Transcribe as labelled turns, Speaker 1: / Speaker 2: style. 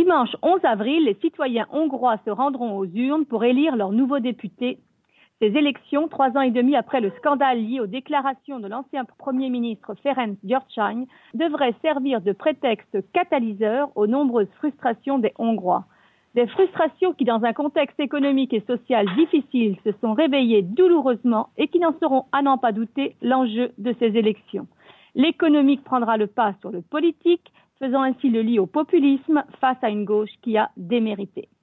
Speaker 1: Dimanche 11 avril, les citoyens hongrois se rendront aux urnes pour élire leurs nouveaux députés. Ces élections, 3 ans et demi après le scandale lié aux déclarations de l'ancien Premier ministre Ferenc Gyurcsány, devraient servir de prétexte catalyseur aux nombreuses frustrations des Hongrois. Des frustrations qui, dans un contexte économique et social difficile, se sont réveillées douloureusement et qui n'en seront, à n'en pas douter, l'enjeu de ces élections. L'économique prendra le pas sur le politique, faisant ainsi le lit au populisme face à une gauche qui a démérité.